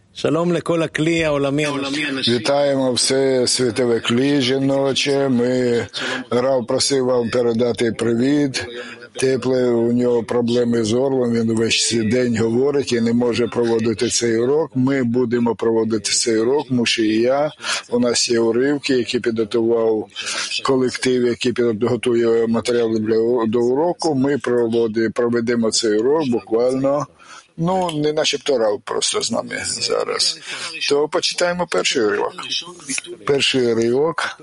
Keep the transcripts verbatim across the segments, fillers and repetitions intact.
Вітаємо все світове клі жіноче. Ми Рав просив вам передати привіт. Тепле, у нього проблеми з горлом, він весь день говорить і не може проводити цей урок. Ми будемо проводити цей урок, Муші і я. У нас є уривки, які підготував колектив, який підготує матеріали для, до уроку. Ми проводимо, проведемо цей урок буквально. Ну, не начебто Рав просто з нами зараз. То почитаємо перший уривок. Перший уривок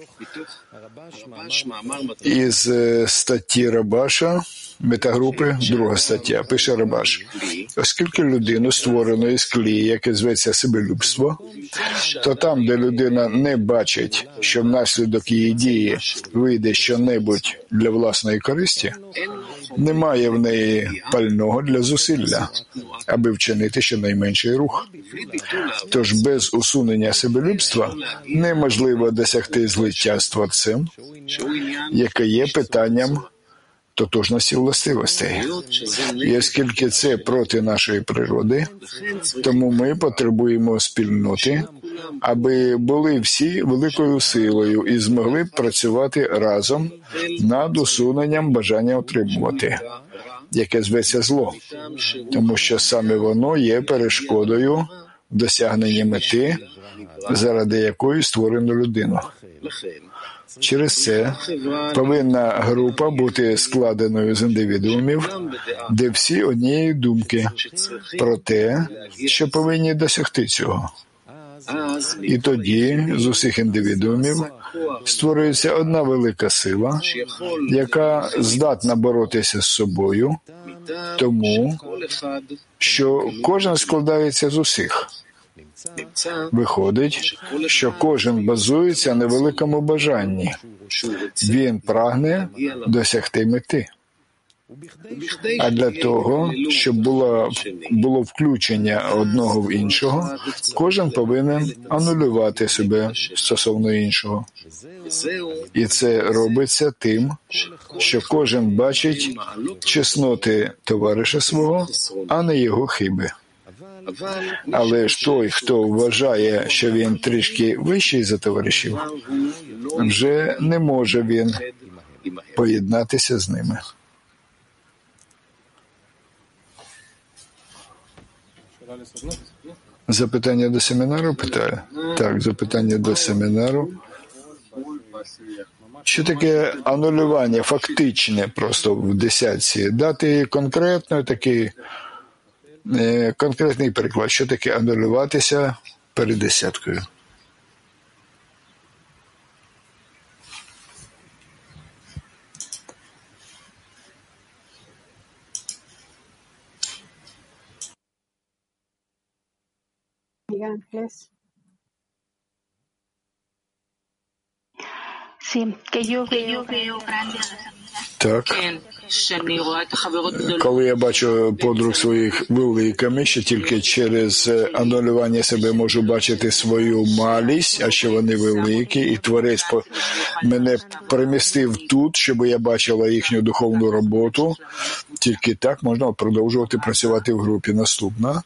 із статті Рабаша, метагрупи, друга стаття. Пише Рабаш. Оскільки людину створено із клі, яке зветься себелюбство, то там, де людина не бачить, що внаслідок її дії вийде що-небудь для власної користі, немає в неї пального для зусилля, аби вчинити щонайменший рух. Тож без усунення себелюбства неможливо досягти злиття з Творцем, яке є питанням тотожності властивостей. І оскільки це проти нашої природи, тому ми потребуємо спільноти, аби були всі великою силою і змогли б працювати разом над усуненням бажання отримувати, яке зветься зло, тому що саме воно є перешкодою досягнення мети, заради якої створено людину. Через це повинна група бути складеною з індивідуумів, де всі однієї думки про те, що повинні досягти цього. І тоді з усіх індивідуумів створюється одна велика сила, яка здатна боротися з собою, тому що кожен складається з усіх. Виходить, що кожен базується на великому бажанні. Він прагне досягти мети. А для того, щоб було, було включення одного в іншого, кожен повинен анулювати себе стосовно іншого. І це робиться тим, що кожен бачить чесноти товариша свого, а не його хиби. Але ж той, хто вважає, що він трішки вищий за товаришів, вже не може він поєднатися з ними. Запитання до семінару, питаю? Так, запитання до семінару. Що таке анулювання, фактичне просто в десятці? Дати конкретно такий конкретний приклад. Що таке анулюватися перед десяткою? Так. Коли я бачу подруг своїх великими, що тільки через анулювання себе можу бачити свою малість, а що вони великі, і Творець мене перемістив тут, щоб я бачила їхню духовну роботу, тільки так можна продовжувати працювати в групі. Наступна.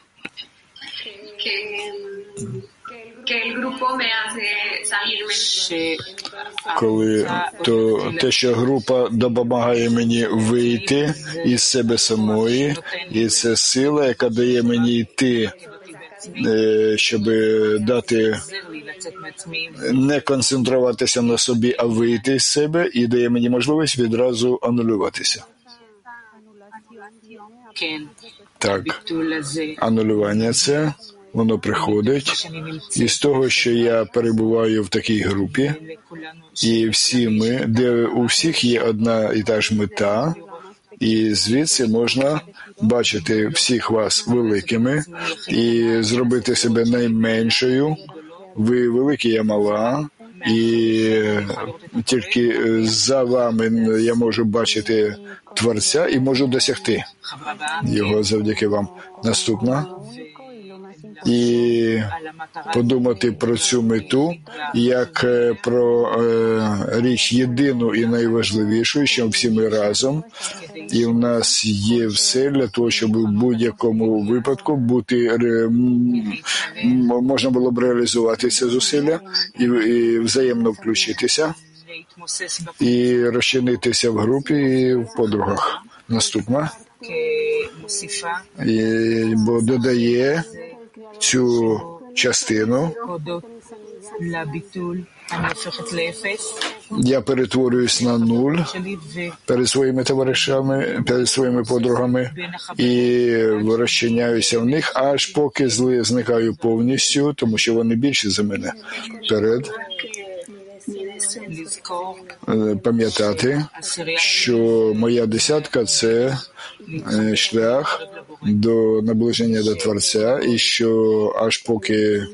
Коли то те, що група допомагає мені вийти із себе самої, і це сила, яка дає мені йти, щоб дати не концентруватися на собі, а вийти з себе, і дає мені можливість відразу анулюватися. Так, анулювання це воно приходить із того, що я перебуваю в такій групі, і всі ми, де у всіх є одна і та ж мета, і звідси можна бачити всіх вас великими і зробити себе найменшою. Ви великі, я мала, і тільки за вами я можу бачити Творця і можу досягти його завдяки вам. Наступна. і подумати про цю мету як про е, річ єдину і найважливішу, що всі ми разом, і в нас є все для того, щоб в будь-якому випадку бути е, можна було б реалізувати це зусилля і, і взаємно включитися і розчинитися в групі і в подругах. Наступна. І, бо додає цю частину. Я перетворююсь на нуль перед своїми товаришами, перед своїми подругами і розчиняюся в них, аж поки зникаю повністю, тому що вони більші за мене. Перед пам'ятати, що моя десятка – це шлях до наближення до Творця, і що аж поки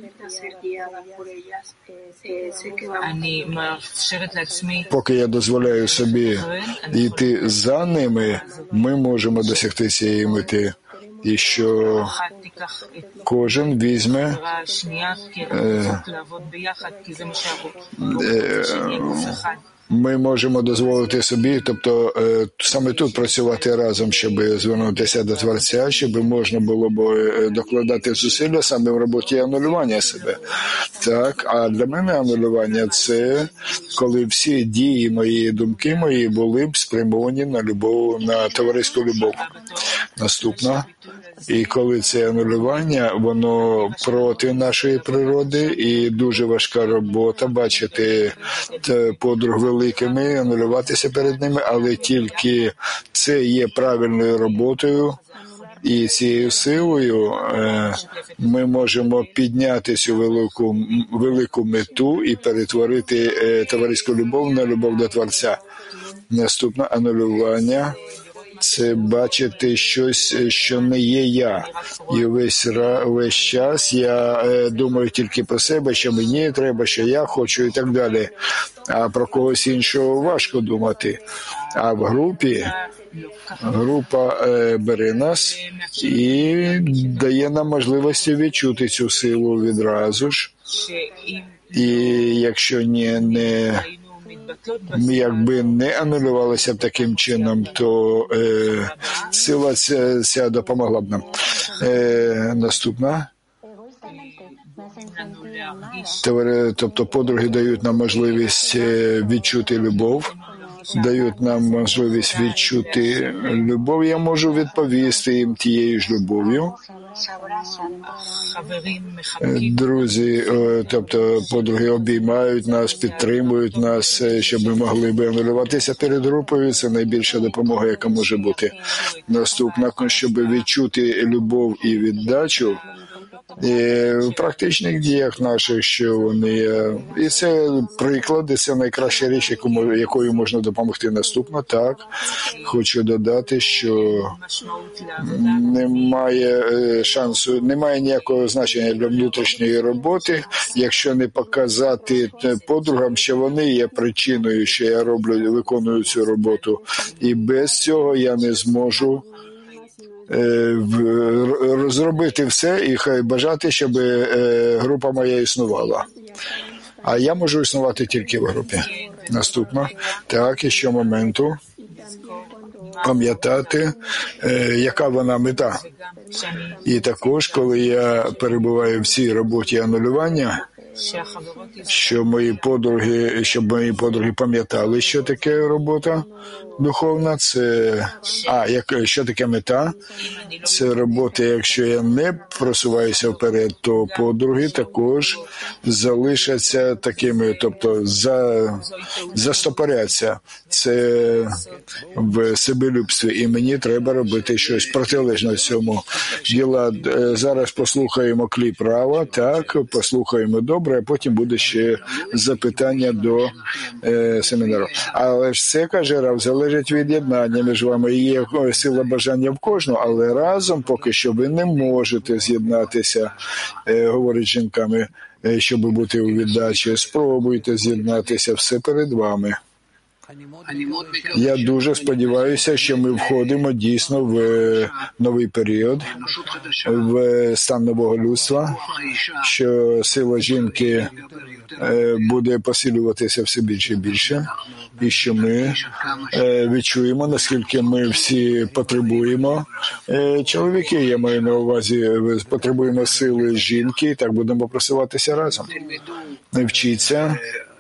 поки я дозволяю собі йти за ними, ми можемо досягти цієї мети. І що кожен візьме е, е, ми можемо дозволити собі, тобто саме тут працювати разом, щоб звернутися до Творця, щоб можна було б докладати зусилля саме в роботі анулювання себе. Так, а для мене анулювання – це коли всі дії мої, думки мої були б спрямовані на любов, на товариську любов. Наступна. І коли це анулювання, воно проти нашої природи, і дуже важка робота бачити подруг великими, анулюватися перед ними, але тільки це є правильною роботою, і цією силою е, ми можемо підняти цю велику, велику мету і перетворити е, товариську любов на любов до Творця. Наступне анулювання – це бачити щось, що не є я. І весь, весь час я е, думаю тільки про себе, що мені треба, що я хочу і так далі. А про когось іншого важко думати. А в групі група е, бере нас і дає нам можливості відчути цю силу відразу ж. І якщо ні, не... ми якби не анулювалися б таким чином, то е, сила ця, ця допомогла б нам. Е, наступна. Тобто подруги дають нам можливість відчути любов, дають нам можливість відчути любов. Я можу відповісти їм тією ж любов'ю. Друзі, тобто подруги обіймають нас, підтримують нас, щоб ми могли би анулюватися перед групою. Це найбільша допомога, яка може бути. Наступна, щоб відчути любов і віддачу, і в практичних діях наших, що вони... І це приклади, це найкраща річ, яку, якою можна допомогти. Наступно, так, хочу додати, що немає шансу, немає ніякого значення для внутрішньої роботи, якщо не показати подругам, що вони є причиною, що я роблю, виконую цю роботу. І без цього я не зможу розробити все і хай бажати, щоб група моя існувала. А я можу існувати тільки в групі. Наступно. Так, і що моменту пам'ятати, яка вона мета. І також, коли я перебуваю в цій роботі анулювання, що мої подруги, щоб мої подруги пам'ятали, що таке робота духовна, це, а, як, що таке мета, це робота, якщо я не просуваюся вперед, то подруги також залишаться такими, тобто за, застопоряться. Це в себелюбстві, і мені треба робити щось протилежне цьому. Діла, зараз послухаємо кліп права, так, послухаємо добре, а потім буде ще запитання до е, семінару. Але ж це, каже Рав, залежить від єднання між вами. Є сила бажання в кожного, але разом поки що ви не можете з'єднатися, е, говорить жінками, е, щоб бути у віддачі. Спробуйте з'єднатися, все перед вами. Я дуже сподіваюся, що ми входимо дійсно в новий період, в стан нового людства, що сила жінки буде посилюватися все більше і більше, і що ми відчуємо, наскільки ми всі потребуємо. Чоловіки, я маю на увазі, потребуємо сили жінки, і так будемо просуватися разом. Вчіться.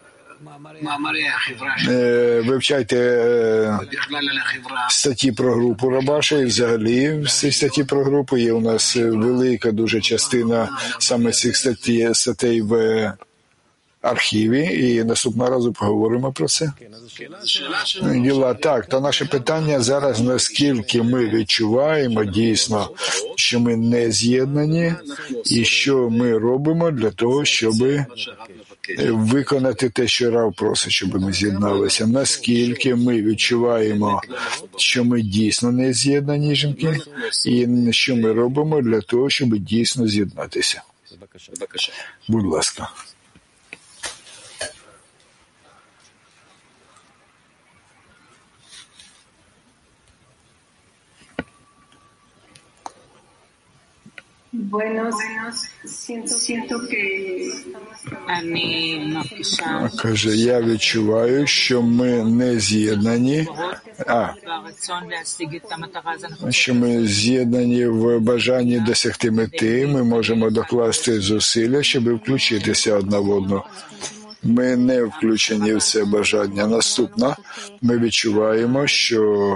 Вивчайте статті про групу Рабаша, і взагалі всі статті про групу є у нас велика дуже частина саме цих статей, статей в архіві, і наступного разу поговоримо про це. Діла, так, то наше питання зараз, наскільки ми відчуваємо дійсно, що ми не з'єднані, і що ми робимо для того, щоб виконати те, що Рав просить, щоб ми з'єдналися. Наскільки ми відчуваємо, що ми дійсно не з'єднані жінки, і що ми робимо для того, щоб дійсно з'єднатися. Будь ласка. Buenos, siento, siento que... Каже, я відчуваю, що ми не з'єднані, а, що ми з'єднані в бажанні досягти мети, ми можемо докласти зусилля, щоб включитися одна в одну. Ми не включені в це бажання. Наступне, ми відчуваємо, що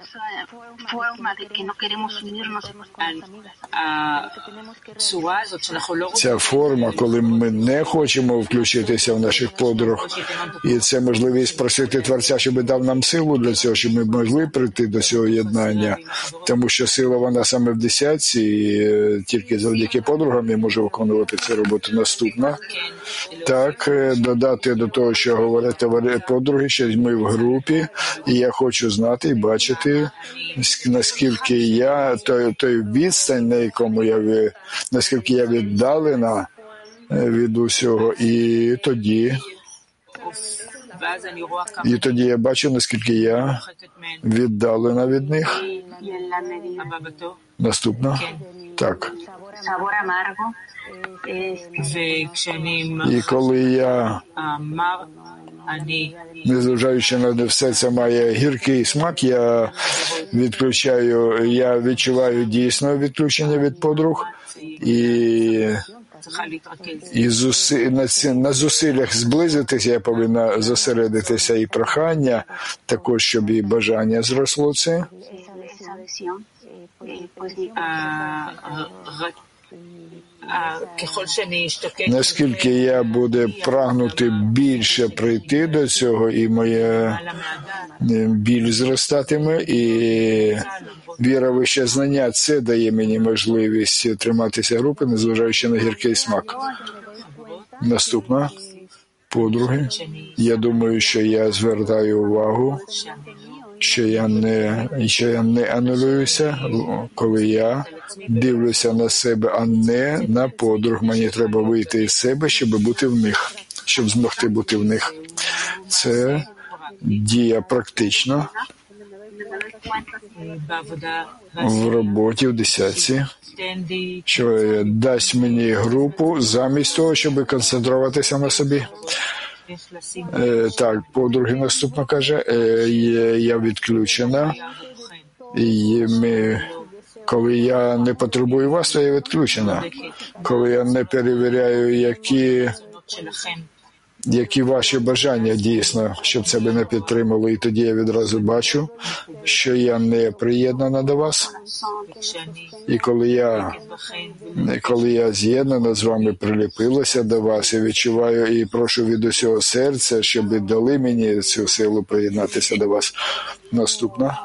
ця форма, коли ми не хочемо включитися в наших подруг, і це можливість просити Творця, щоб дав нам силу для цього, щоб ми могли прийти до цього єднання, тому що сила вона саме в десятці, і тільки завдяки подругам я можу виконувати цю роботу. Наступна. Так, додати до того, що говорять подруги, що ми в групі, і я хочу знати і бачити, наскільки я, той, той відстань, на якому я, наскільки я віддалена від усього, і тоді, і тоді я бачу, наскільки я віддалена від них. Наступна. Так. І коли я, незважаючи на все це має гіркий смак, я відключаю, я відчуваю дійсно відключення від подруг, і, і зуси, на, на зусиллях зблизитися я повинна зосередитися, і прохання, також, щоб і бажання зросло це. Наскільки я буду прагнути більше прийти до цього, і моя біль зростатиме, і віра, вище знання, це дає мені можливість триматися групи, незважаючи на гіркий смак. Наступна. Подруги. Я думаю, що я звертаю увагу, що я не, що я не анулююся, коли я дивлюся на себе, а не на подруг. Мені треба вийти із себе, щоб бути в них, щоб змогти бути в них. Це дія практична в роботі в десятці, що дасть мені групу замість того, щоб концентруватися на собі. Е, так, подруги наступно каже, е, я відключена, і ми, коли я не потребую вас, то я відключена. Коли я не перевіряю, які, які ваші бажання дійсно, щоб себе не підтримали, і тоді я відразу бачу, що я не приєднана до вас. І коли я, коли я з'єднана з вами, приліпилася до вас, і відчуваю і прошу від усього серця, щоб дали мені цю силу приєднатися до вас. Наступна.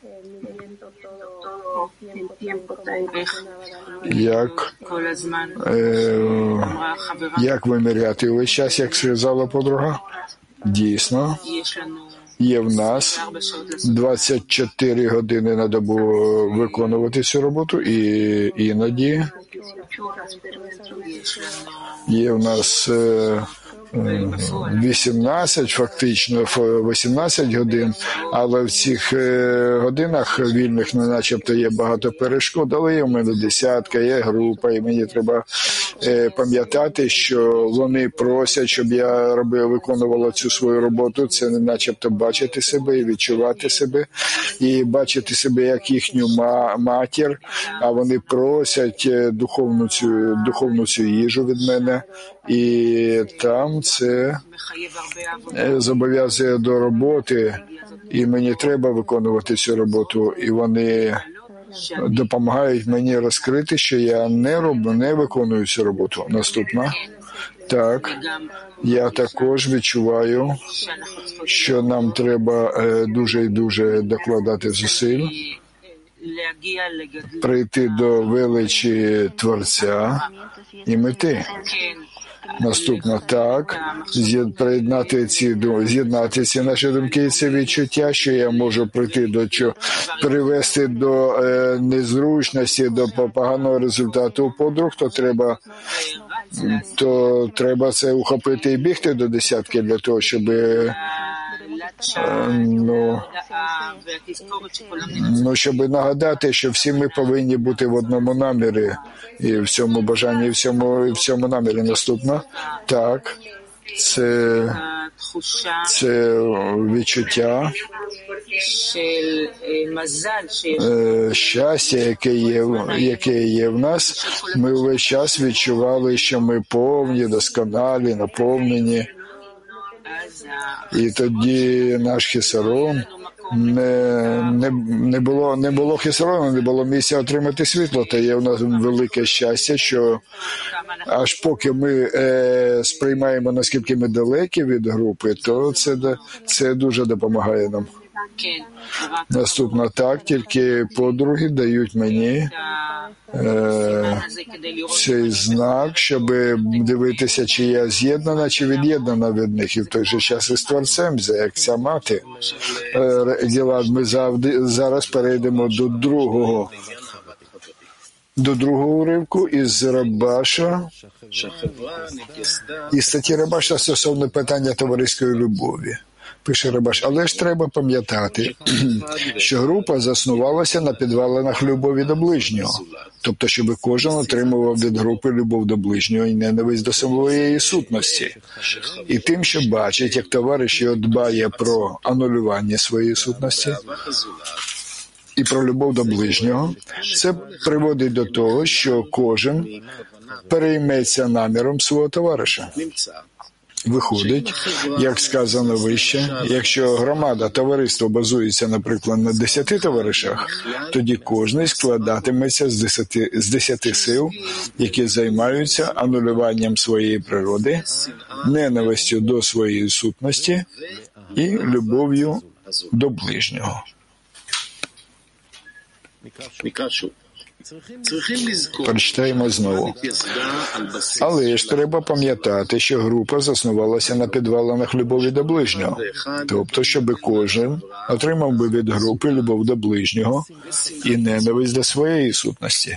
Як, е, як виміряти увесь час, як сказала подруга? Дійсно. Є в нас двадцять чотири години на добу виконувати цю роботу, і іноді Є в нас е, вісімнадцять, фактично вісімнадцять годин, але в цих е, годинах вільних не начебто є багато перешкод, але є в мене десятка, є група, і мені треба е, пам'ятати, що вони просять, щоб я робив, виконувала цю свою роботу, це не начебто бачити себе і відчувати себе, і бачити себе як їхню матір, а вони просять духовну цю, духовну цю їжу від мене, і там це зобов'язує до роботи, і мені треба виконувати цю роботу, і вони допомагають мені розкрити, що я не роблю, не виконую цю роботу. Наступна. Так, я також відчуваю, що нам треба дуже і дуже докладати зусиль, прийти до величі Творця і мети. Наступно, так, приєднати ці, з'єднати ці наші думки і це відчуття, що я можу прийти до чого, привести до е, незручності, до поганого результату у подруг, то треба, то треба це ухопити і бігти до десятки для того, щоб е, ну, ну, щоб нагадати, що всі ми повинні бути в одному намірі, і в цьому бажанні, і в цьому, і в цьому намірі. Наступно, так, це, це відчуття, щастя, яке є, яке є в нас. Ми весь час відчували, що ми повні, досконалі, наповнені. І тоді наш хісарон, не, не, не було, не було хісарону, не було місця отримати світло, то є у нас велике щастя, що аж поки ми е, сприймаємо, наскільки ми далекі від групи, то це, це дуже допомагає нам. Наступно, так, тільки подруги дають мені е, цей знак, щоб дивитися, чи я з'єднана, чи від'єднана від них. І в той же час із Творцем, як ця мати. Е, діла, ми завжди, зараз перейдемо до другого, до другого уривку із Рабаша, із статті Рабаша стосовно питання товариської любові. Пише Рабаш, але ж треба пам'ятати, що група заснувалася на підвалинах любові до ближнього. Тобто, щоб кожен отримував від групи любов до ближнього і ненависть до своєї сутності. І тим, що бачить, як товариш його дбає про анулювання своєї сутності і про любов до ближнього, це приводить до того, що кожен перейметься наміром свого товариша. Виходить, як сказано вище, якщо громада, товариство базується, наприклад, на десяти товаришах, тоді кожний складатиметься з десяти, з десяти сил, які займаються анулюванням своєї природи, ненавистю до своєї сутності і любов'ю до ближнього. Прочитаємо знову. Але ж треба пам'ятати, що група заснувалася на підвалинах любові до ближнього. Тобто, щоб кожен отримав би від групи любов до ближнього і ненависть до своєї сутності.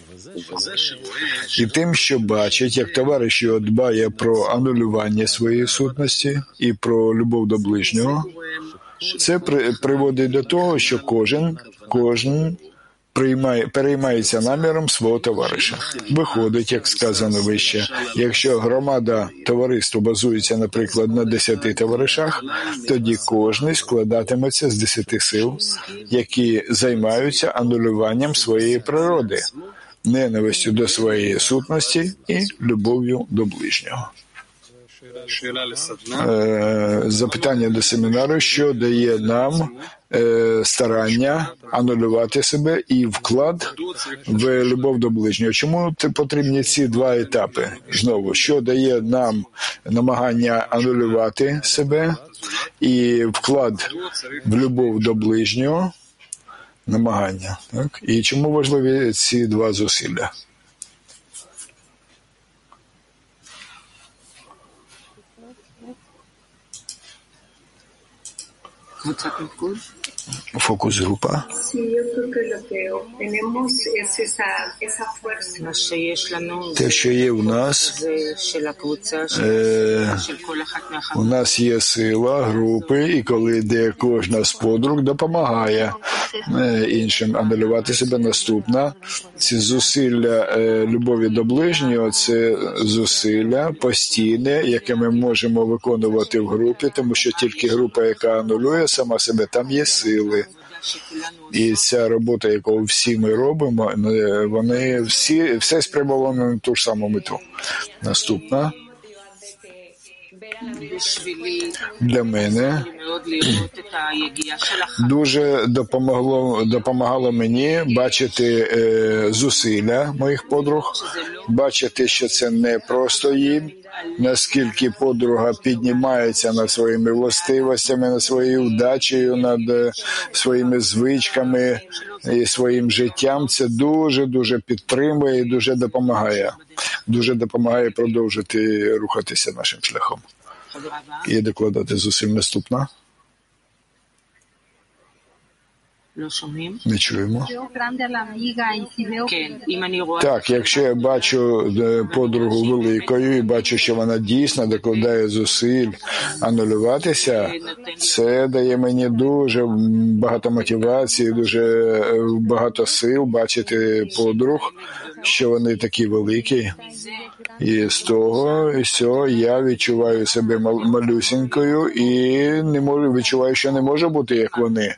І тим, що бачить, як товариш його дбає про анулювання своєї сутності і про любов до ближнього, це при, приводить до того, що кожен, кожен Приймає, переймається наміром свого товариша. Виходить, як сказано вище, якщо громада товариства базується, наприклад, на десяти товаришах, тоді кожний складатиметься з десяти сил, які займаються анулюванням своєї природи, ненавистю до своєї сутності і любов'ю до ближнього. Запитання до семінару, що дає нам е, старання анулювати себе і вклад в любов до ближнього. Чому потрібні ці два етапи? Знову, що дає нам намагання анулювати себе і вклад в любов до ближнього, намагання. Так? І чому важливі ці два зусилля? Фокус-група. Те, що є в нас, е, у нас є сила групи, і коли де кожна з подруг допомагає е, іншим анулювати себе. Наступна, ці зусилля е, любові до ближнього, це зусилля постійне, яке ми можемо виконувати в групі, тому що тільки група, яка анулює сама себе, там є сили. І ця робота, яку всі ми робимо, вони всі, все спрямовано на ту ж саму мету. Наступна. Для мене дуже допомогло, допомагало мені бачити е, зусилля моїх подруг, бачити, що це не просто їм, наскільки подруга піднімається над своїми властивостями, над своєю вдачею, над е, своїми звичками і своїм життям. Це дуже-дуже підтримує і дуже допомагає. Дуже допомагає продовжити рухатися нашим шляхом. І докладати зусиль. Наступна. Не чуємо. Так, якщо я бачу подругу великою і бачу, що вона дійсно докладає зусиль анулюватися, це дає мені дуже багато мотивації, дуже багато сил бачити подруг, що вони такі великі. І з того, і цього я відчуваю себе малюсінькою і не можу, відчуваю, що не можу бути, як вони.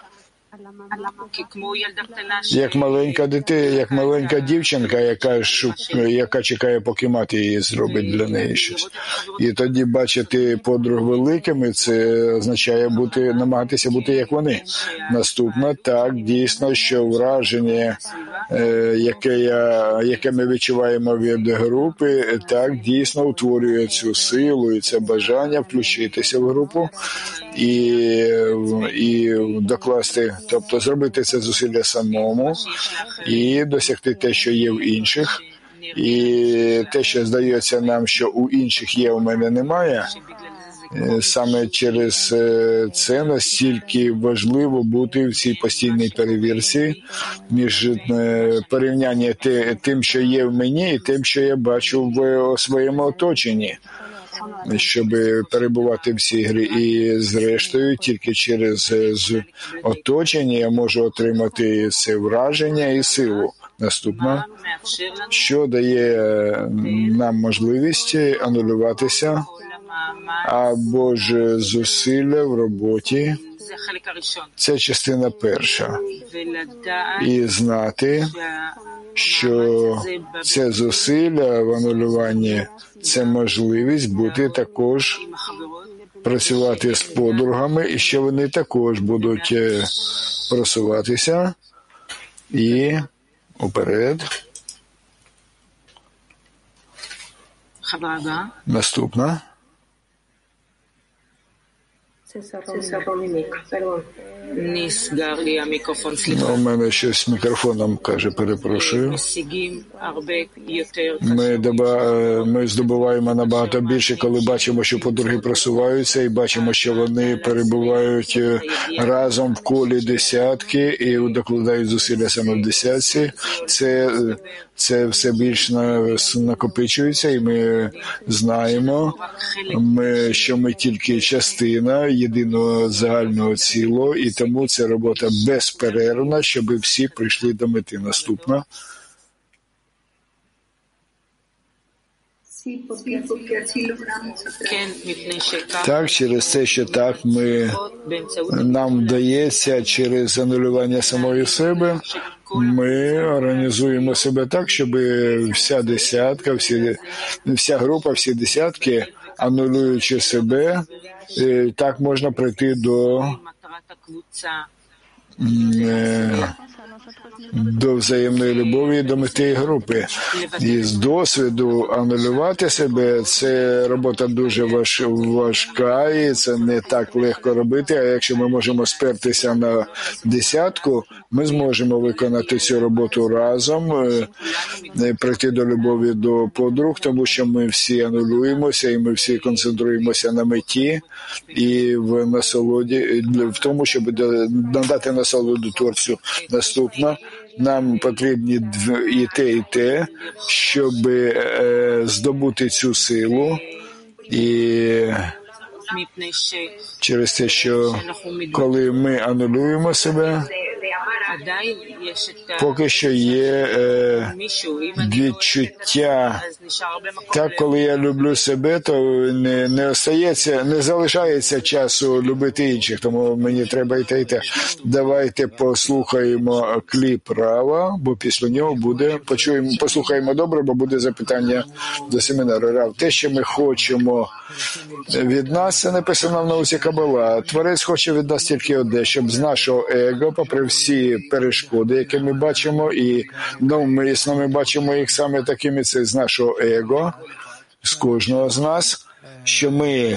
Як маленька дитина, як маленька дівчинка, яка шук, яка чекає, поки мати її зробить для неї щось. І тоді бачити подруг великими, це означає бути, намагатися бути як вони. Наступно, так, дійсно, що враження, е, яке, я, яке ми відчуваємо від групи, так, дійсно утворює цю силу і це бажання включитися в групу і, і докласти, тобто зробити це зусилля самому і досягти те, що є в інших, і те, що здається нам, що у інших є, у мене немає. Саме через це настільки важливо бути в цій постійній перевірці між порівняння тим, що є в мені, і тим, що я бачу в своєму оточенні, щоб перебувати в цій грі. І зрештою, тільки через оточення я можу отримати це враження і силу. Наступне, що дає нам можливість анулюватися або ж зусилля в роботі. Це частина перша. І знати, що це зусилля в анулюванні – це можливість бути також, працювати з подругами, і що вони також будуть просуватися і уперед. Наступна. У мене щось з мікрофоном, каже, перепрошую. Ми, доба, ми здобуваємо набагато більше, коли бачимо, що подруги просуваються, і бачимо, що вони перебувають разом в колі десятки і докладають зусилля саме в десятці. Це, це все більш накопичується, і ми знаємо, ми, що ми тільки частина єдиного загального цілого, і тому це робота безперервна, щоб всі прийшли до мети. Наступна. Так, через те, що так ми, нам вдається через анулювання самої себе, ми організуємо себе так, щоб вся десятка, всі, вся група, всі десятки, анулюючи себе, так можна прийти до до взаємної любові, до мети групи. І з досвіду анулювати себе – це робота дуже важ, важка, і це не так легко робити, а якщо ми можемо спертися на десятку, ми зможемо виконати цю роботу разом, прийти до любові до подруг, тому що ми всі анулюємося, і ми всі концентруємося на меті, і в насолоді, в тому, щоб надати насолоду Творцю. Наступно, нам потрібні і те, і те, щоб е, здобути цю силу, і через те, що коли ми анулюємо себе, поки що є е, відчуття. Так, коли я люблю себе, то не, не остається, не залишається часу любити інших, тому мені треба йти і те. Давайте послухаємо кліп Рава, бо після нього буде, почуємо, послухаємо добре, бо буде запитання до семінару. Рав, те, що ми хочемо від нас, це написано в науці Кабала. Творець хоче від нас тільки одне, щоб з нашого его, попри всі перешкоди, які ми бачимо, і навмисно ми бачимо їх саме такими, це з нашого его, з кожного з нас, що ми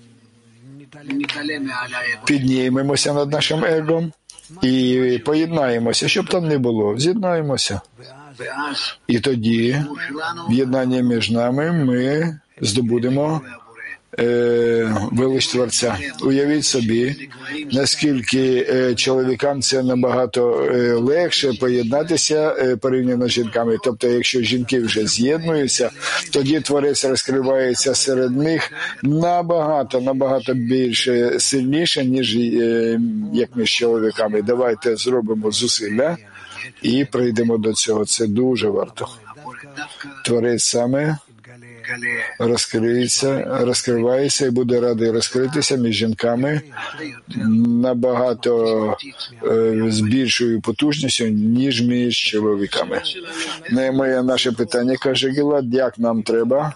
піднімемося над нашим его і поєднаємося, щоб там не було, з'єднаємося. І тоді в єднанні між нами ми здобудемо Е, велич Творця. Уявіть собі, наскільки е, чоловікам це набагато е, легше поєднатися е, порівняно з жінками. Тобто, якщо жінки вже з'єднуються, тоді Творець розкривається серед них набагато, набагато більше, сильніше, ніж е, як між чоловіками. Давайте зробимо зусилля і прийдемо до цього. Це дуже варто. Творець саме розкриється, розкривається і буде радий розкритися між жінками набагато е, з більшою потужністю, ніж між чоловіками. Не моє наше питання, каже Гілад, як нам треба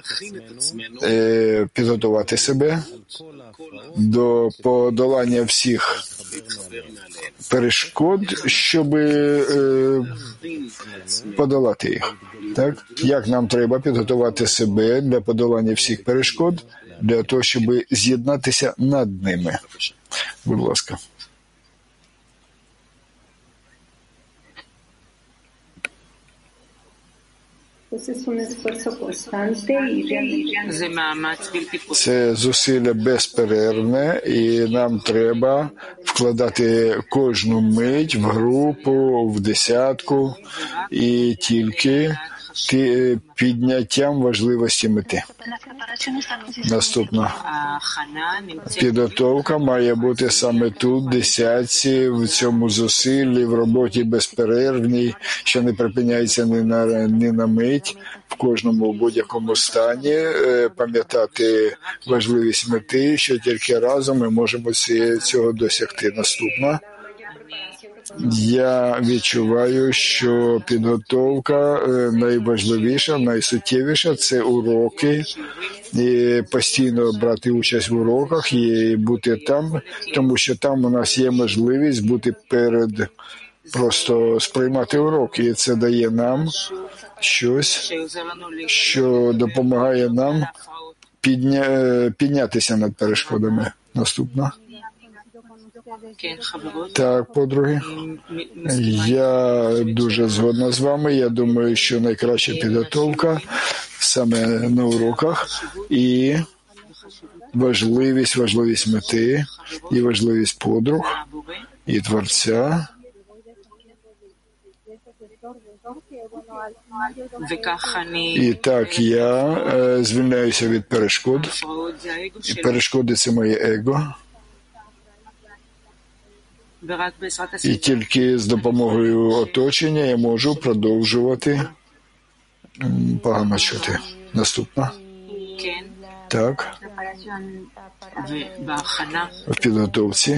е, підготувати себе до подолання всіх перешкод, щоб е, подолати їх. Так? Як нам треба підготувати себе для подолання всіх перешкод, для того, щоб з'єднатися над ними? Будь ласка. Це зусилля безперервне, і нам треба вкладати кожну мить в групу, в десятку, і тільки підняттям важливості мети. Наступна. Підготовка має бути саме тут, десятці, в цьому зусиллі, в роботі безперервній, що не припиняється ні на, ні на мить, в кожному будь-якому стані, пам'ятати важливість мети, що тільки разом ми можемо цього досягти. Наступна. Я відчуваю, що підготовка найважливіша, найсуттєвіша – це уроки, і постійно брати участь в уроках і бути там, тому що там у нас є можливість бути перед, просто сприймати уроки, і це дає нам щось, що допомагає нам підня... піднятися над перешкодами. Наступна. Так, подруги, я дуже згодна з вами. Я думаю, що найкраща підготовка саме на уроках і важливість, важливість мети, і важливість подруг, і Творця. І так, я е, звільняюся від перешкод. І перешкоди – це моє его. І тільки з допомогою оточення я можу продовжувати погано чути. Наступна. Так. В підготовці.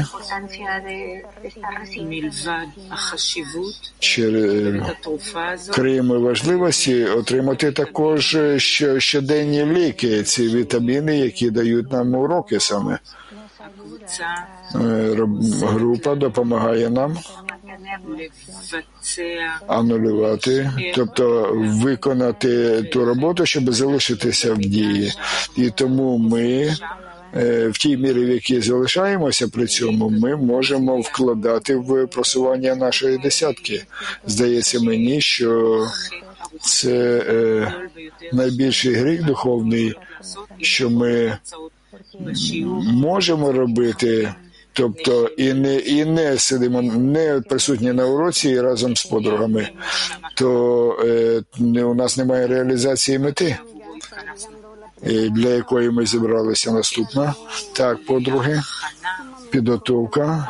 Крім важливості, отримати також щоденні ліки, ці вітаміни, які дають нам уроки саме. Група допомагає нам анулювати, тобто виконати ту роботу, щоб залишитися в дії. І тому ми, в тій мірі, в якій залишаємося при цьому, ми можемо вкладати в просування нашої десятки. Здається мені, що це е, найбільший гріх духовний, що ми можемо робити, тобто і не, і не сидимо, не присутні на уроці і разом з подругами, то е, не, у нас немає реалізації мети, для якої ми зібралися. Наступна. Так, подруги, підготовка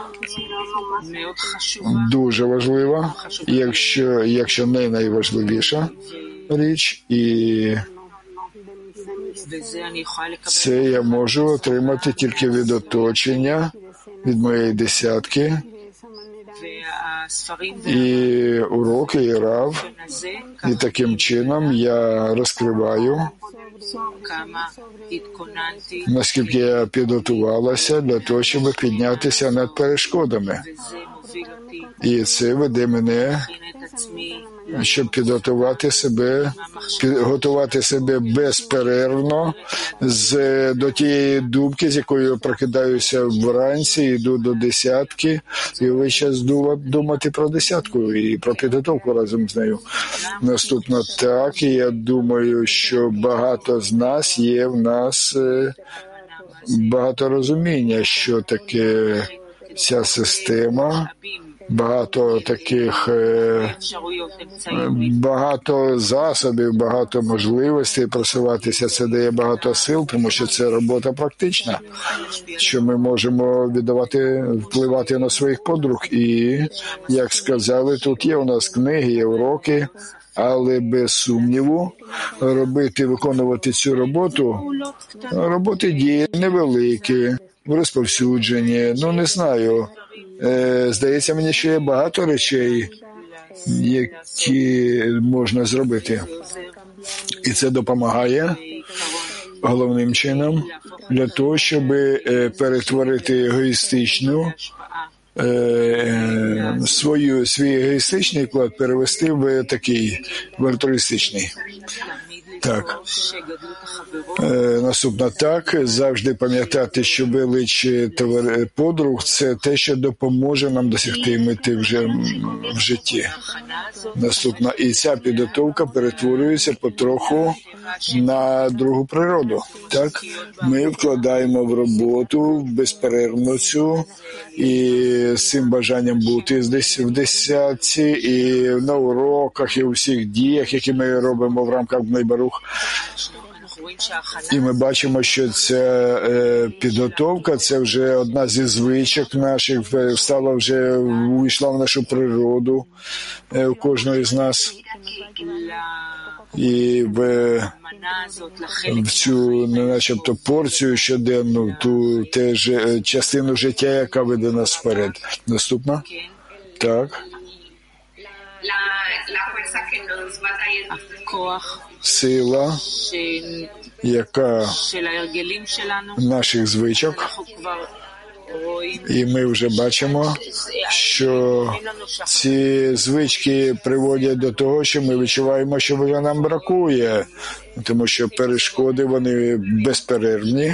дуже важлива, якщо, якщо не найважливіша річ, і це я можу отримати тільки від оточення, від моєї десятки, і уроки, і рав, і таким чином я розкриваю, наскільки я підготувалася для того, щоб піднятися над перешкодами. І це веде мене, щоб підготувати себе, підготувати себе безперервно з, до тієї думки, з якою я прокидаюся вранці, йду до десятки, і весь час думати про десятку і про підготовку разом з нею. Наступно так, і я думаю, що багато з нас є в нас багато розуміння, що таке ця система, багато таких, багато засобів, багато можливостей просуватися. Це дає багато сил, тому що це робота практична, що ми можемо віддавати, впливати на своїх подруг. І, як сказали, тут є у нас книги, є уроки, але без сумніву робити, виконувати цю роботу, роботи дії невеликі, в розповсюдженні, ну не знаю. Здається мені, що є багато речей, які можна зробити. І це допомагає головним чином для того, щоб перетворити егоїстичну, свою, свій егоїстичний вклад перевести в такий, в альтруїстичний. Так. Е, наступно так, завжди пам'ятати, що велич подруг – це те, що допоможе нам досягти мети вже в житті. Наступно, і ця підготовка перетворюється потроху на другу природу. Так, ми вкладаємо в роботу, в безперервну цю, і з цим бажанням бути в десятці, і на уроках, і у всіх діях, які ми робимо в рамках Бней-Барух. І ми бачимо, що ця е, підготовка – це вже одна зі звичок наших, стала вже, увійшла в нашу природу е, у кожного з нас. І в, в цю, начебто, порцію щоденну, ту теж частину життя, яка веде нас вперед. Наступна? Так. Сила, яка наших звичок, і ми вже бачимо, що ці звички приводять до того, що ми відчуваємо, що вже нам бракує, тому що перешкоди, вони безперервні,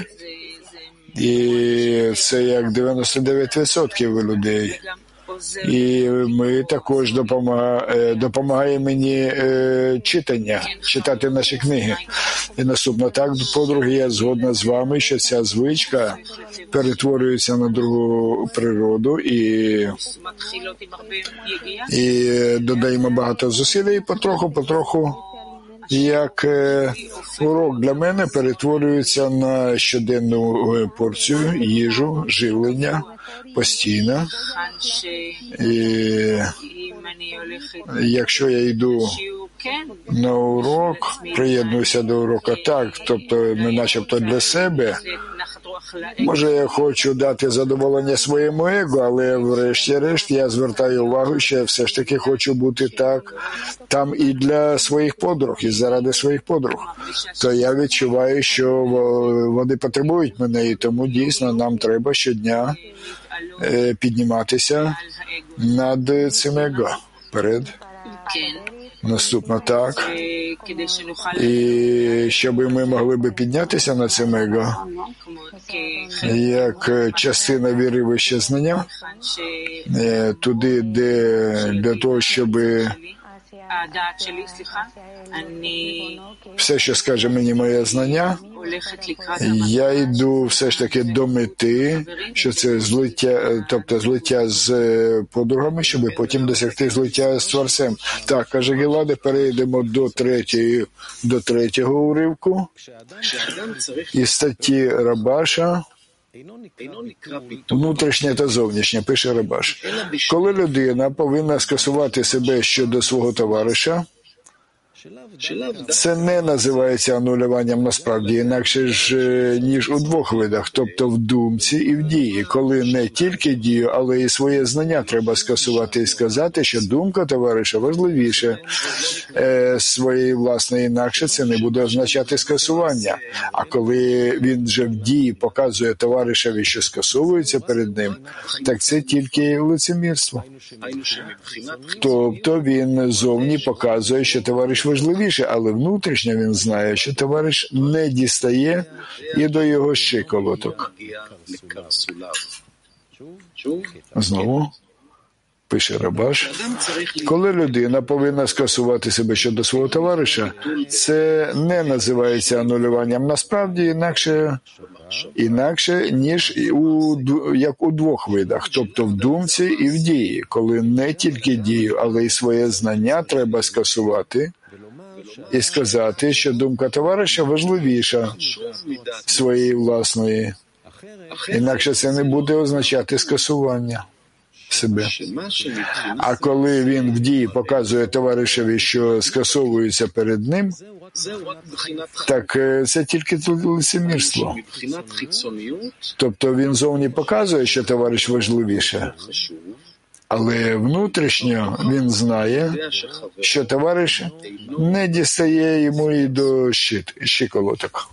і це як дев'яносто дев'ять відсотків людей. І ми також допомагає, допомагає мені е, читання, читати наші книги. І наступно так, подруги, я згодна з вами, що ця звичка перетворюється на другу природу і, і додаємо багато зусиль, і потроху-потроху, як е, урок для мене перетворюється на щоденну порцію, їжу, живлення, постійно. І якщо я йду на урок, приєднуюся до урока так, тобто не начебто для себе, може я хочу дати задоволення своєму его, але врешті-решт я звертаю увагу, що я все ж таки хочу бути так там і для своїх подруг, і заради своїх подруг. То я відчуваю, що вони потребують мене, і тому дійсно нам треба щодня е, підніматися над цим его. Перед. Наступно так. І щоб ми могли би піднятися на цим его, як частина віри вище знання, туди, де для того, щоб все, що скаже мені моє знання, я йду все ж таки до мети, що це злиття, тобто злиття з подругами, щоб потім досягти злиття з Творцем. Так, каже Гіладе, перейдемо до третьої, до третього уривку із статті Рабаша. Внутрішнє та зовнішнє, пише Рабаш. Коли людина повинна скасувати себе щодо свого товариша, це не називається анулюванням насправді, інакше ж, ніж у двох видах, тобто в думці і в дії, коли не тільки дію, але і своє знання треба скасувати і сказати, що думка товариша важливіше е, своєї власної, інакше це не буде означати скасування. А коли він же в дії показує товаришеві, що скасовується перед ним, так це тільки лицемірство. Тобто він зовні показує, що товариш важливіше, але внутрішньо він знає, що товариш не дістає і до його щиколоток. Знову пише Рабаш. Коли людина повинна скасувати себе щодо свого товариша, це не називається анулюванням насправді, інакше, інакше ніж у, як у двох видах, тобто в думці і в дії, коли не тільки дію, але й своє знання треба скасувати і сказати, що думка товариша важливіша своєї власної. Інакше це не буде означати скасування себе. А коли він в дії показує товаришеві, що скасовується перед ним, так це тільки лицемірство. Тобто він зовні показує, що товариш важливіше, але внутрішньо він знає, що товариш не дістає йому і до щит, щиколоток.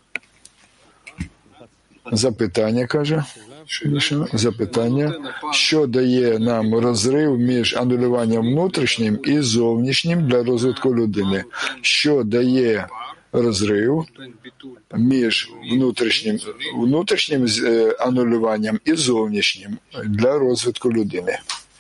Запитання, каже. Запитання, що дає нам розрив між анулюванням внутрішнім і зовнішнім для розвитку людини? Що дає розрив між внутрішнім, внутрішнім анулюванням і зовнішнім для розвитку людини?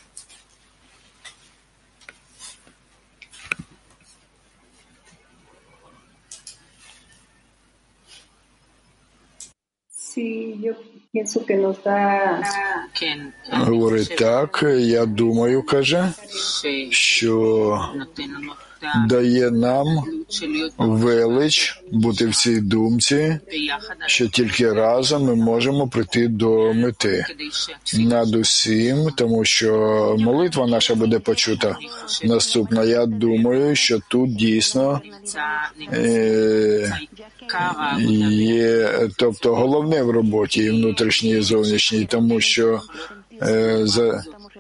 Говорить так, я думаю, каже, що дає нам велич бути в цій думці, що тільки разом ми можемо прийти до мети. Над усім, тому що молитва наша буде почута. Наступна, я думаю, що тут дійсно е- є, тобто головне в роботі і внутрішній, і зовнішній, тому що е- за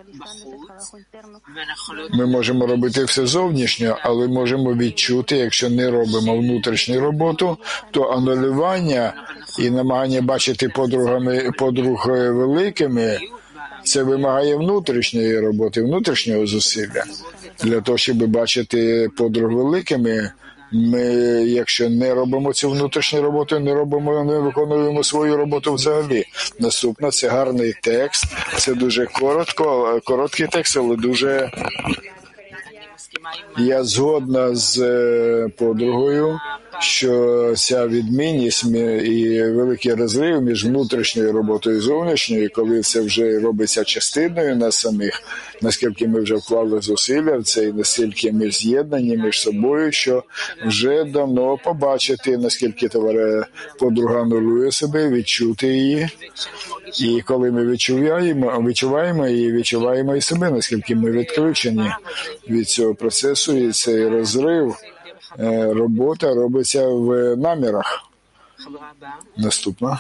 ми можемо робити все зовнішньо, але можемо відчути, якщо не робимо внутрішню роботу, то анулювання і намагання бачити подругами, подруг великими, це вимагає внутрішньої роботи, внутрішнього зусилля. Для того, щоб бачити подруг великими, ми, якщо не робимо цю внутрішню роботу, не робимо, не виконуємо свою роботу взагалі. Наступна, це гарний текст, це дуже коротко, короткий текст, але дуже... Я згодна з подругою, що ця відмінність і великий розрив між внутрішньою роботою і зовнішньою, коли це вже робиться частиною нас самих, наскільки ми вже вклали зусилля в це і наскільки ми з'єднані між собою, що вже давно побачити, наскільки товари подруга анулює себе, відчути її. І коли ми відчуваємо, відчуваємо її, відчуваємо і себе, наскільки ми відключені від цього процесу, і цей розрив, робота робиться в намірах. Наступна.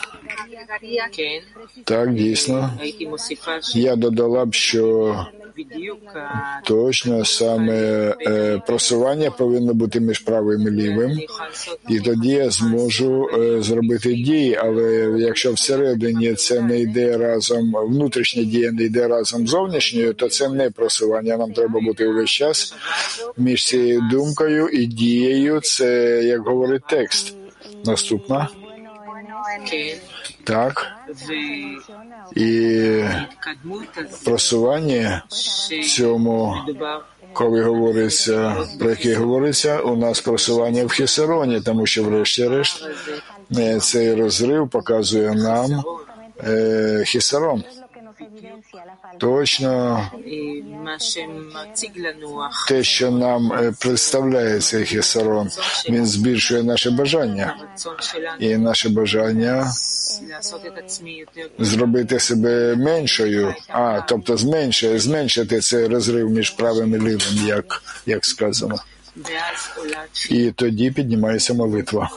Так, дійсно. Я додала б, що точно саме е, просування повинно бути між правим і лівим, і тоді я зможу е, зробити дії, але якщо всередині це не йде разом, внутрішня дія не йде разом з зовнішньою, то це не просування, нам треба бути увесь час між цією думкою і дією, це, як говорить текст. Наступна. Так. І просування в цьому, коли говориться, про яке говориться, у нас просування в хесароні, тому що врешті-решт цей розрив показує нам е, хесарон. Точно те, що нам представляє цей хесарон, він збільшує наше бажання. І наше бажання зробити себе меншою, а, тобто зменшити, зменшити цей розрив між правим і лівим, як, як сказано. І тоді піднімається молитва.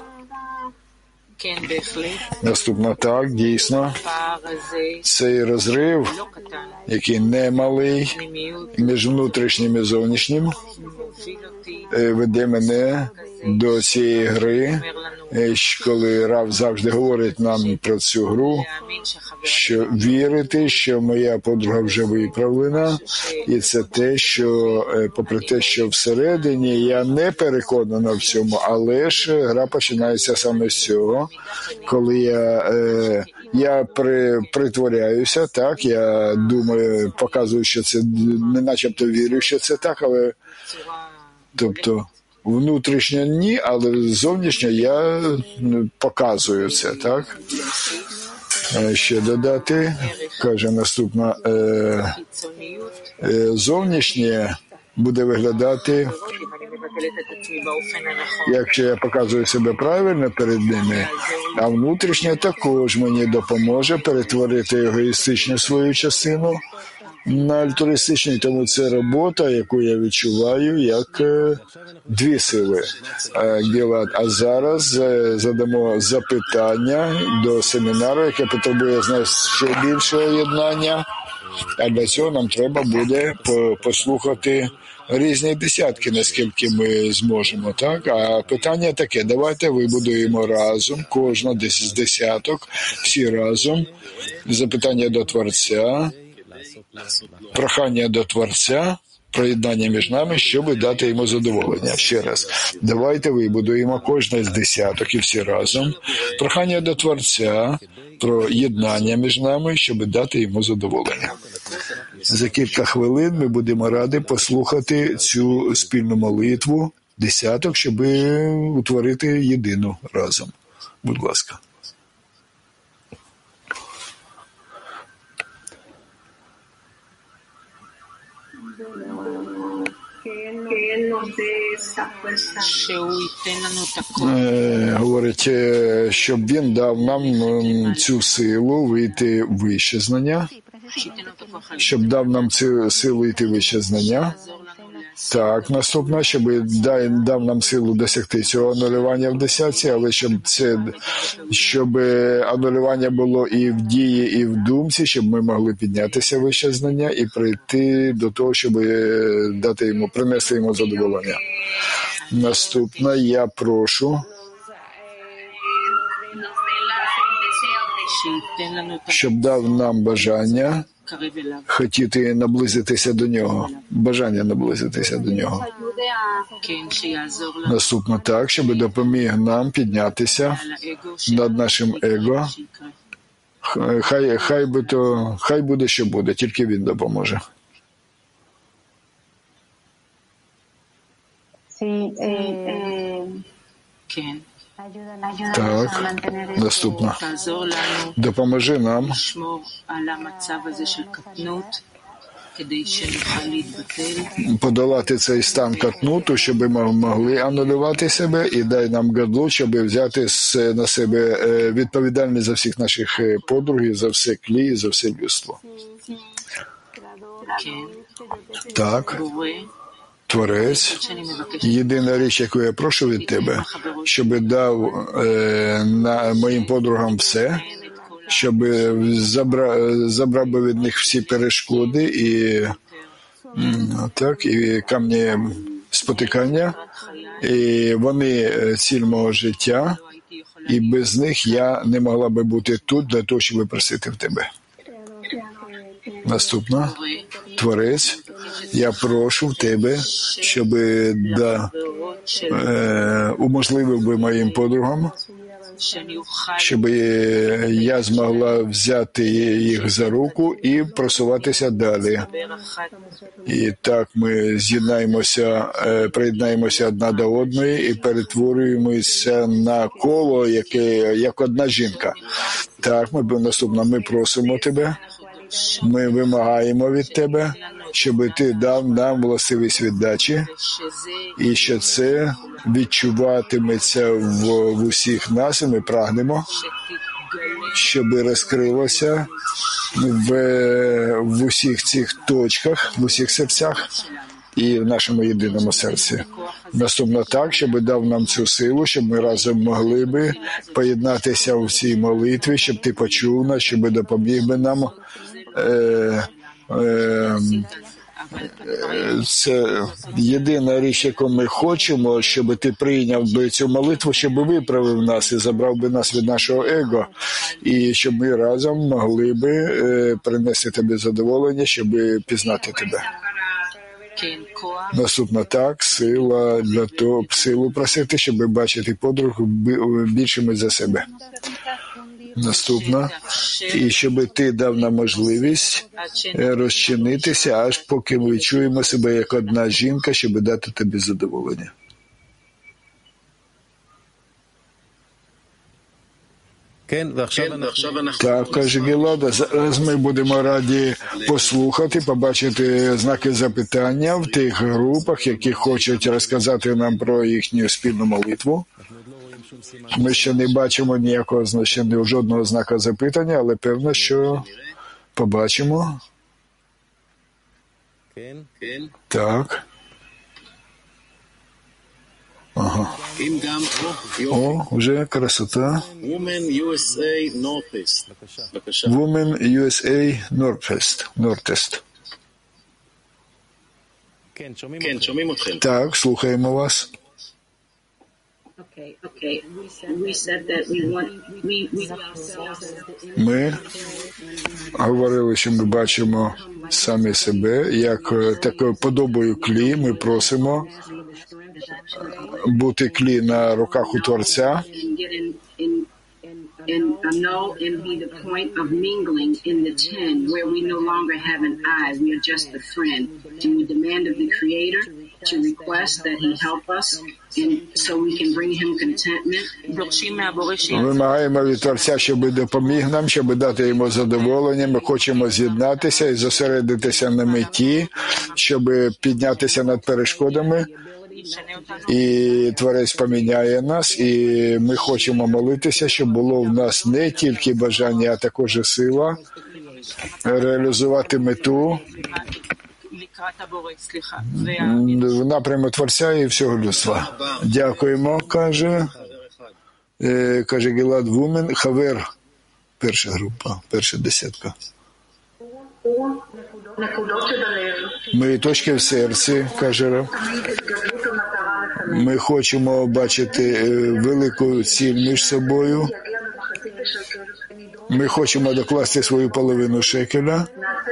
Наступно, так, дійсно, цей розрив, який не малий, між внутрішнім і зовнішнім, веде мене до цієї гри, коли Рав завжди говорить нам про цю гру, що вірити, що моя подруга вже виправлена, і це те, що, попри те, що всередині я не переконана в цьому, але ж гра починається саме з цього, коли я, е, я при, притворяюся, так, я думаю, показую, що це, не начебто вірю, що це так, але, тобто, внутрішньо ні, але зовнішньо я показую це, так? Ще додати, каже наступна, е, е, зовнішнє буде виглядати, якщо я показую себе правильно перед ними, а внутрішнє також мені допоможе перетворити егоїстичну свою частину на альтруїстичну, тому це робота, яку я відчуваю як е, дві сили. Е, а зараз е, задамо запитання до семінару, яке потребує з нас ще більшого єднання, а для цього нам треба буде по- послухати різні десятки, наскільки ми зможемо, так? А питання таке, давайте вибудуємо разом, кожна десь з десяток, всі разом, запитання до Творця, прохання до Творця, проєднання між нами, щоб дати йому задоволення. Ще раз, давайте вибудуємо кожне з десяток і всі разом, прохання до Творця, про єднання між нами, щоб дати йому задоволення. За кілька хвилин ми будемо раді послухати цю спільну молитву десяток, щоб утворити єдину разом. Будь ласка. Е, говорить, е, щоб він дав нам м, цю силу вийти вище знання, щоб дав нам цю силу йти вище знання. Так, наступне, щоб дай, дав нам силу досягти цього анулювання в десятці, але щоб це, щоб анулювання було і в дії, і в думці, щоб ми могли піднятися вище знання і прийти до того, щоб дати йому, принести йому задоволення. Наступне, я прошу, щоб дав нам бажання хотіти наблизитися до нього, бажання наблизитися до нього. Наступно так, щоб допоміг нам піднятися над нашим его. Хай, хай, би то, хай буде, що буде, тільки він допоможе. Так, наступно. Допоможи нам подолати цей стан катнуту, щоб ми могли анулювати себе, і дай нам гадлу, щоб взяти на себе відповідальність за всіх наших подруг, за все клі, за все людство. Так. Творець, єдина річ, яку я прошу від тебе, щоб дав е, на моїм подругам все, щоб забрав, забрав би від них всі перешкоди і, так, і камні спотикання, і вони ціль мого життя, і без них я не могла би бути тут для того, щоб просити в тебе. Наступно. Творець, я прошу в тебе, щоб да, е, уможливив би моїм подругам, щоб я змогла взяти їх за руку і просуватися далі. І так ми з'єднаємося, приєднаємося одна до одної і перетворюємося на коло, яке як одна жінка. Так, ми наступно ми просимо тебе, ми вимагаємо від тебе, щоб ти дав нам властивість віддачі, і що це відчуватиметься в, в усіх нас, і ми прагнемо, щоб розкрилося в, в усіх цих точках, в усіх серцях і в нашому єдиному серці. Наступно так, щоб дав нам цю силу, щоб ми разом могли би поєднатися у цій молитві, щоб ти почув нас, щоб допоміг би нам. Е, е, Це єдина річ, яку ми хочемо, щоб ти прийняв би цю молитву, щоб виправив нас і забрав би нас від нашого его, і щоб ми разом могли би е, принести тобі задоволення, щоб пізнати тебе. Наступно так, сила для того, силу просити, щоб бачити подруг більшими за себе. Наступно, і щоб ти дав нам можливість розчинитися, аж поки ми чуємо себе як одна жінка, щоб дати тобі задоволення. Так, каже Гілада, зараз ми будемо раді послухати, побачити знаки запитання в тих групах, які хочуть розказати нам про їхню спільну молитву. Ми ще не бачимо ніякого значення, жодного знака запитання, але певно, що побачимо. Так. Ага. О, вже красота. Women ю ес ей Northwest. Northwest. Так, слухаємо вас. Ми говорили, що ми бачимо самі себе, як такою подобою клі. Ми просимо бути клі на руках у Творця. And know and be the point of mingling in the ten, where we no longer have an I, we are just a friend. And we demand of the Creator to request that He help us, and so we can bring Him contentment. Вимагаємо від Творця, щоб допоміг нам, щоб дати йому задоволення. Ми хочемо з'єднатися і зосередитися на меті, щоб піднятися над перешкодами. І Творець поміняє нас, і ми хочемо молитися, щоб було в нас не тільки бажання, а також сила реалізувати мету в напрямку Творця і всього людства. Дякуємо, каже, каже Гілад Вумен, Хавер, перша група, перша десятка. Мої точки в серці, каже Рав. Ми хочемо бачити велику ціль між собою. Ми хочемо докласти свою половину шекеля,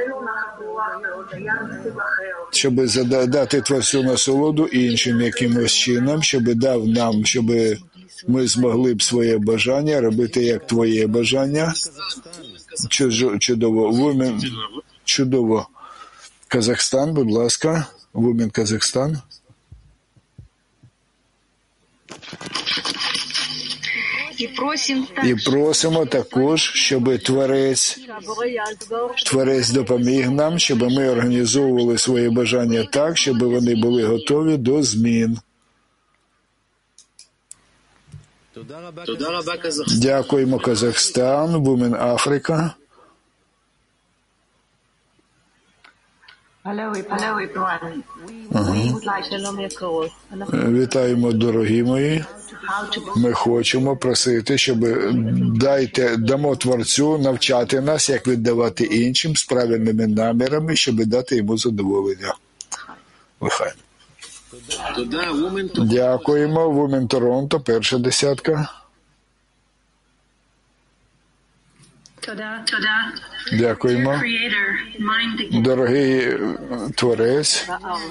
щоб дати Творцю насолоду іншим якимось чином, щоб дав нам, щоб ми змогли б своє бажання робити як твоє бажання. Чудово. Вумен, чудово. Казахстан, будь ласка. Вумен Казахстан. І просимо також, щоб Творець, Творець допоміг нам, щоб ми організовували свої бажання так, щоб вони були готові до змін. Дякуємо, Казахстан, Вумен Африка. Вітаємо, дорогі мої. Ми хочемо просити, щоб дайте, дамо Творцю навчати нас, як віддавати іншим з правильними намірами, щоб дати йому задоволення. Вихай. Дякуємо. Вумен Торонто, перша десятка. Дякуємо. Дорогий Творець,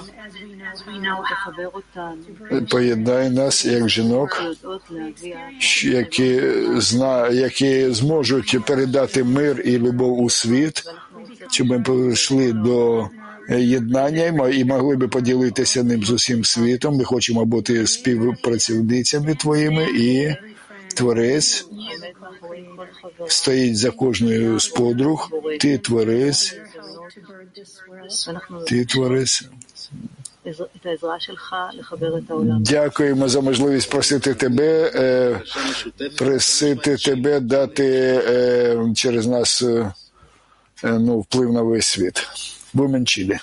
поєднай нас як жінок, які, зна, які зможуть передати мир і любов у світ, щоб ми прийшли до єднання і могли би поділитися ним з усім світом. Ми хочемо бути співпрацівницями твоїми, і Творець стоїть за кожною з подруг. Ти Творець, ти Творець. Дякуємо за можливість просити тебе, е, просити тебе дати е, через нас е, ну, вплив на весь світ. Бумен Чилі.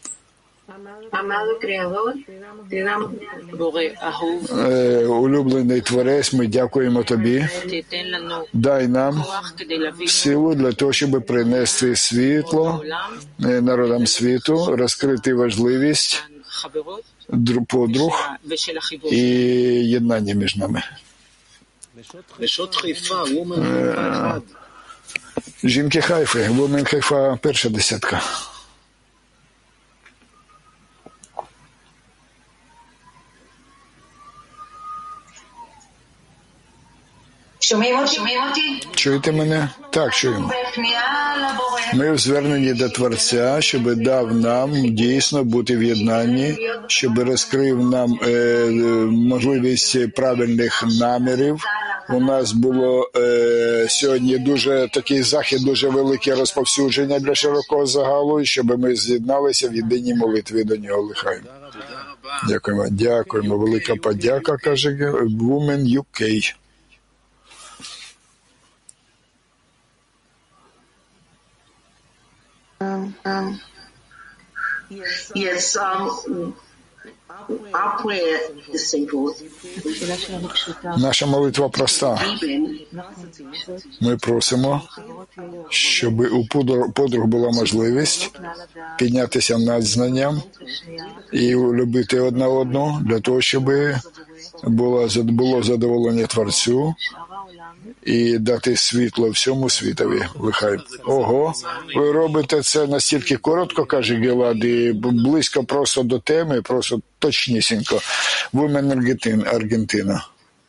Е, улюблений Творець, ми дякуємо тобі. Дай нам силу для того, щоб принести світло народам світу, розкрити важливість подруг і єднання між нами. Е, жінки Хайфи, Вумен Хайфа, перша десятка. Чуєте мене? Так, чуємо. Ми в зверненні до Творця, щоб дав нам дійсно бути в єднанні, щоб розкрив нам е, можливість правильних намірів. У нас було е, сьогодні дуже такий захід, дуже велике розповсюдження для широкого загалу, щоб ми з'єдналися в єдиній молитві до нього. Лихай. Дякуємо. Дякуємо. Велика подяка, каже Women ю кей. Um, um, yes, um, our prayer is simple. Наша молитва проста. Ми просимо, щоб у подруг була можливість піднятися над знанням і любити одна одну, для того, щоб було, було задоволення Творцю і дати світло всьому світові. Лихай. Ого, ви робите це настільки коротко, каже Гелад, і близько просто до теми, просто точнісінько. Women Аргентина.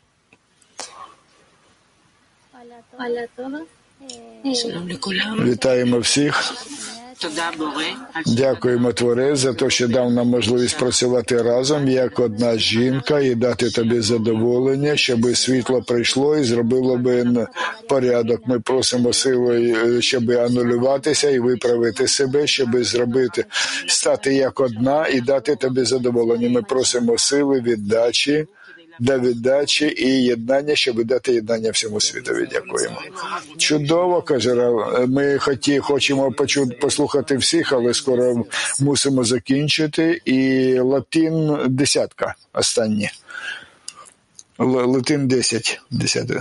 Вітаємо всіх. Дякуємо, Творець, за те, що дав нам можливість працювати разом, як одна жінка, і дати тобі задоволення, щоб світло прийшло і зробило би порядок. Ми просимо сили, щоб анулюватися і виправити себе, щоб зробити, стати як одна і дати тобі задоволення. Ми просимо сили, віддачі, для віддачі і єднання, щоб дати єднання всьому світові. Дякуємо. Чудово, каже Рав. Ми хоті, хочемо почути, послухати всіх, але скоро мусимо закінчити. І латин десятка, останні. Л- латин десять. Десятка.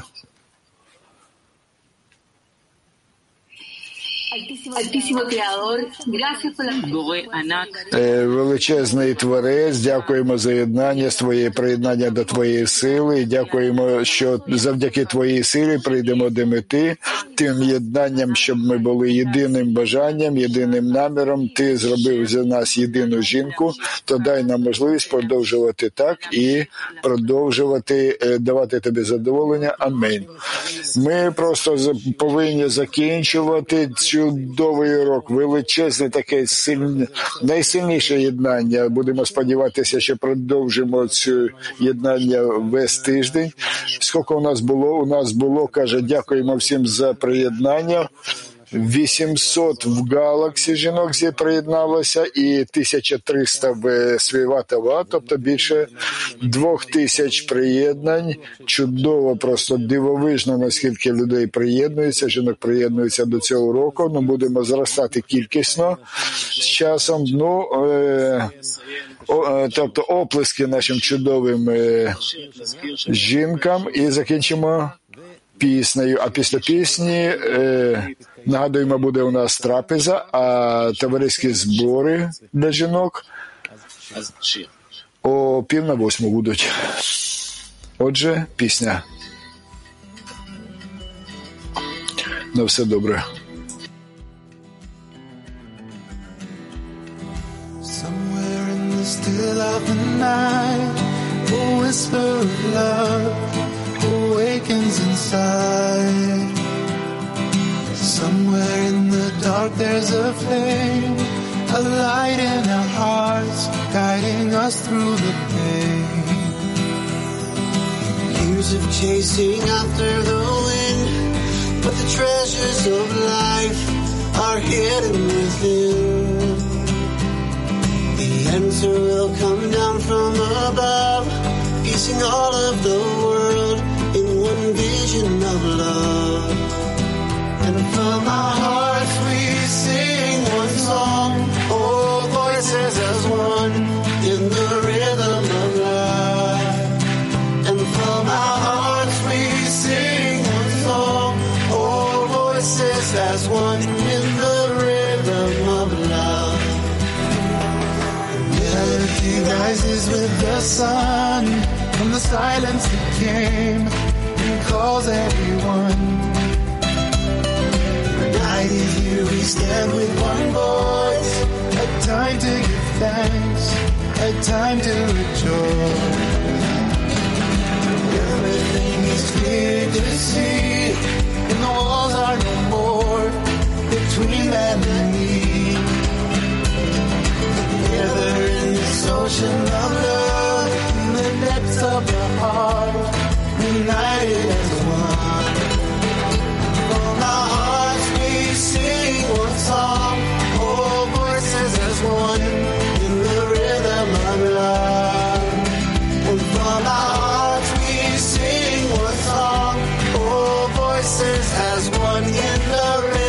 Величезний Творець, дякуємо за єднання, з твоєї приєднання до твоєї сили, і дякуємо, що завдяки твоїй силі прийдемо до мети, тим єднанням, щоб ми були єдиним бажанням, єдиним наміром. Ти зробив за нас єдину жінку, то дай нам можливість продовжувати так і продовжувати давати тобі задоволення. Амінь. Ми просто повинні закінчувати чудовий урок, величезне таке сильне, найсильніше єднання. Будемо сподіватися, що продовжимо це єднання весь тиждень. Скільки у нас було? У нас було, каже, дякуємо всім за приєднання. вісімсот в Галаксі жінок приєдналося і тисяча триста в Свіватова, тобто більше двох тисяч приєднань. Чудово, просто дивовижно, наскільки людей приєднується, жінок приєднується до цього уроку. Ну, будемо зростати кількісно з часом. Ну, е, о, тобто оплески нашим чудовим е, жінкам і закінчимо піснею. А після пісні, е, нагадуємо, буде у нас трапеза, а товариські збори для жінок о пів на восьму будуть. Отже, пісня. На все добре. Somewhere in the still of the night, a whisper of love awakens inside. Somewhere in the dark there's a flame, a light in our hearts, guiding us through the pain. Years of chasing after the wind, but the treasures of life are hidden within. The answer will come down from above, piecing all of the world in one vision of love. And from our hearts we sing one song, all voices as one in the rhythm of love. And from our hearts we sing one song, all voices as one in the rhythm of love. Melody rises with the sun from the silence that came and calls everyone. Night is here, we stand with one voice, a time to give thanks, a time to rejoice. Everything is clear to see, and the walls are no more between man and me. Together in this ocean of love, in the depths of the heart, united as one. From our hearts we sing one song, all voices as one in the rhythm of love. And from our hearts we sing one song, all voices as one in the rhythm.